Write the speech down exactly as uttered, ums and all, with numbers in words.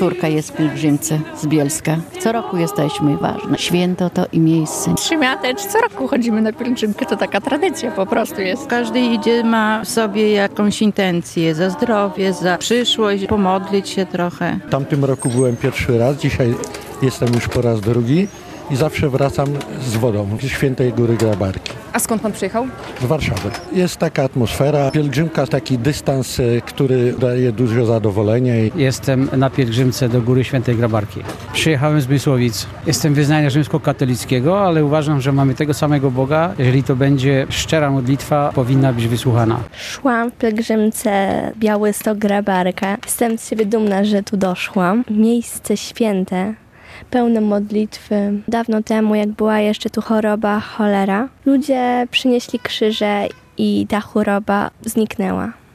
córka jest w pielgrzymce z Bielska. Co roku jesteśmy, ważne. Święto to i miejsce. Trzymiatecz, co roku chodzimy na pielgrzymkę, to taka tradycja po prostu jest. Każdy idzie, ma w sobie jakąś intencję za zdrowie, za przyszłość, pomodlić się trochę. W tamtym roku byłem pierwszy raz, dzisiaj jestem już po raz drugi i zawsze wracam z wodą z Świętej Góry Grabarki. A skąd pan przyjechał? Z Warszawy. Jest taka atmosfera, pielgrzymka, taki dystans, który daje dużo zadowolenia. Jestem na pielgrzymce do Góry Świętej Grabarki. Przyjechałem z Mysłowic. Jestem wyznania rzymskokatolickiego, ale uważam, że mamy tego samego Boga. Jeżeli to będzie szczera modlitwa, powinna być wysłuchana. Szłam w pielgrzymce Białystok Grabarka. Jestem z siebie dumna, że tu doszłam. Miejsce święte, pełne modlitwy. Dawno temu, jak była jeszcze tu choroba, cholera, ludzie przynieśli krzyże i ta choroba zniknęła.